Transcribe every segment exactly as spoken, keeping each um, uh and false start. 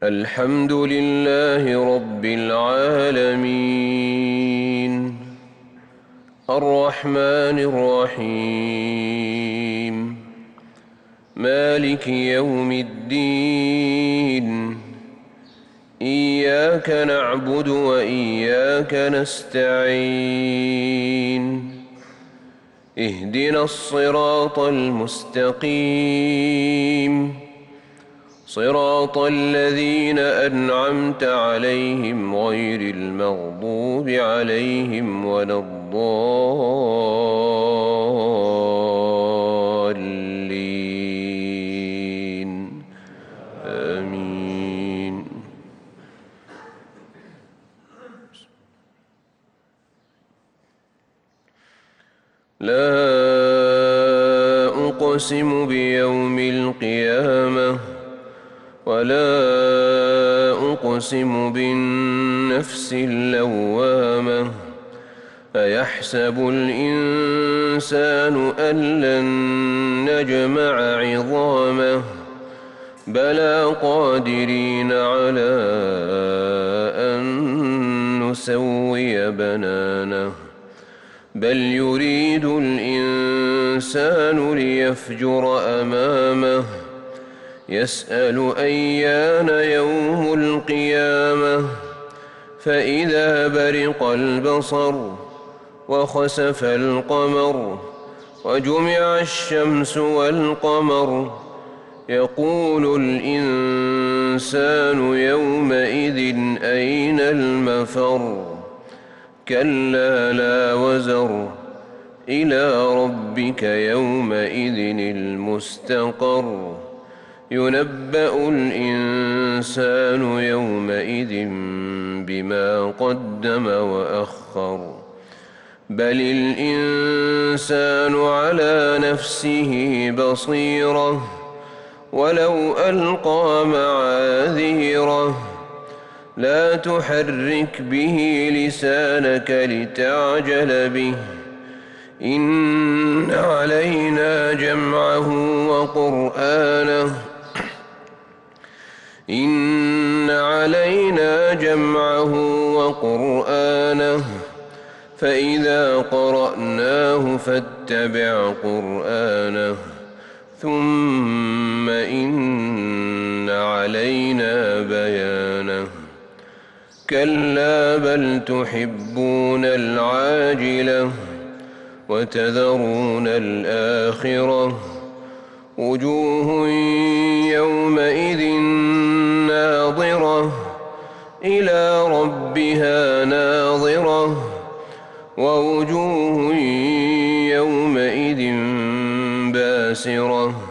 الحمد لله رب العالمين الرحمن الرحيم مالك يوم الدين إياك نعبد وإياك نستعين اهدنا الصراط المستقيم صراط الذين أنعمت عليهم غير المغضوب عليهم ولا الضالين آمين. لا أقسم بيوم القيامة ولا أقسم بالنفس اللوامة أيحسب الإنسان أن لن نجمع عظامه بلى قادرين على أن نسوي بنانه بل يريد الإنسان ليفجر أمامه يسأل أيان يوم القيامة فإذا برق البصر وخسف القمر وجمع الشمس والقمر يقول الإنسان يومئذ أين المفر كلا لا وزر إلى ربك يومئذ المستقر ينبأ الإنسان يومئذ بما قدم وأخر بل الإنسان على نفسه بصيرة ولو ألقى معاذيره لا تحرك به لسانك لتعجل به إن علينا جمعه وقرآنه إن علينا جمعه وقرآنه فإذا قرأناه فاتبع قرآنه ثم إن علينا بيانه كلا بل تحبون العاجلة وتذرون الآخرة وجوه يومئذ ناظرة إلى ربها ناظرة ووجوه يومئذ باسرة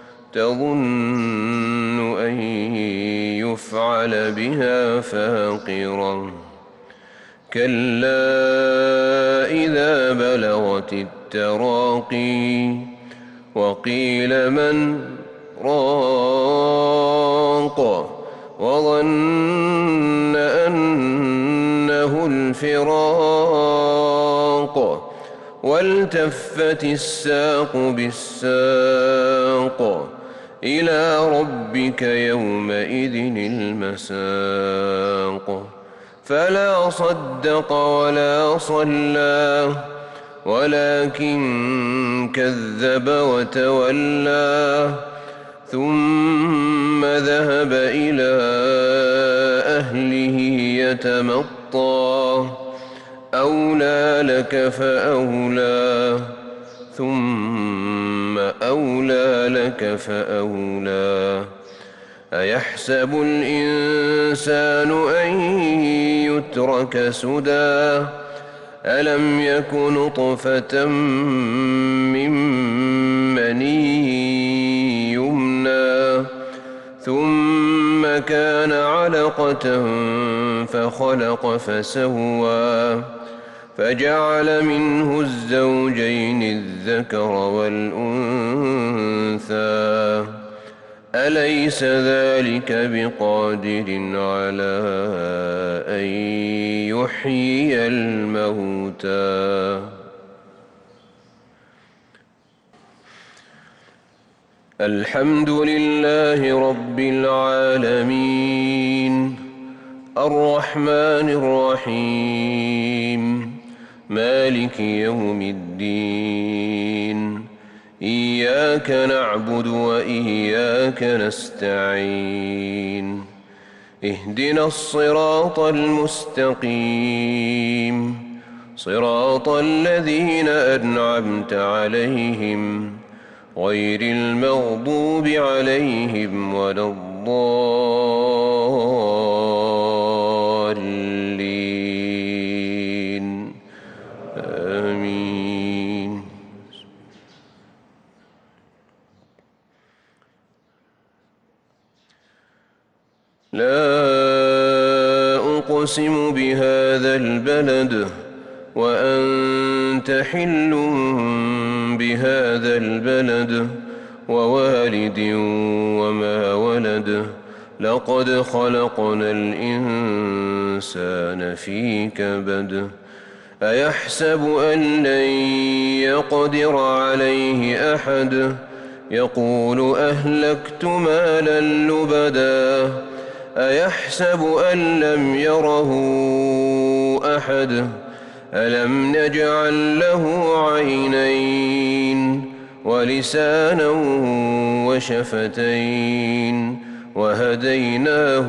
تظن أن يفعل بها فاقرة كلا إذا بلغت التراقي وقيل من راق وظن أنه الفراق والتفت الساق بالساق إلى ربك يومئذ المساق فلا صدق ولا صلى ولكن كذب وتولى ثم ذهب إلى أهله يتمطى أولى لك فأولى ثم أولى لك فأولى أيحسب الإنسان أن يترك سدى ألم يك نطفة من مني يمنى ثم كان علقة فخلق فسوى فجعل منه الزوجين الذكر والأنثى أليس ذلك بقادر على أن يحيي الموتى الحمد لله رب العالمين الرحمن الرحيم مالك يوم الدين إياك نعبد وإياك نستعين اهدنا الصراط المستقيم صراط الذين أنعمت عليهم غير المغضوب عليهم ولا الضالين آمين. لا أقسم بهذا البلد وأنت حل بهذا البلد ووالد وما ولد لقد خلقنا الإنسان في كبد أيحسب أن لن يقدر عليه أحد يقول أهلكت مالا لبدا أيحسب أن لم يره أحد ألم نجعل له عينين ولسانا وشفتين وهديناه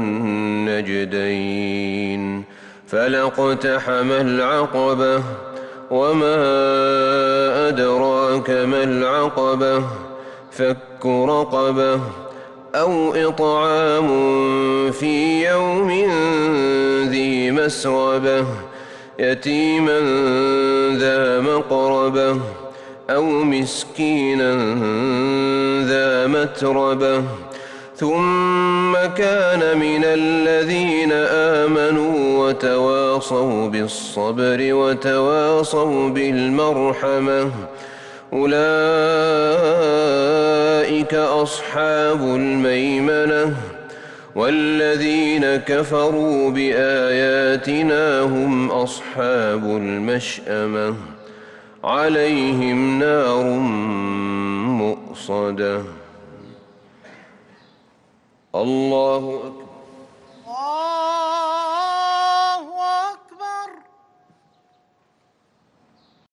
النجدين فلاقتحم العقبة وما أدراك ما العقبة فك رقبة أو إطعام في يوم ذي مسغبة يتيما ذا مقربة أو مسكينا ذا متربة ثم كان من الذين آمنوا وتواصوا بالصبر وتواصوا بالمرحمة أولئك أصحاب الميمنة والذين كفروا بآياتنا هم أصحاب المشأمة عليهم نار مؤصدة. الله أكبر.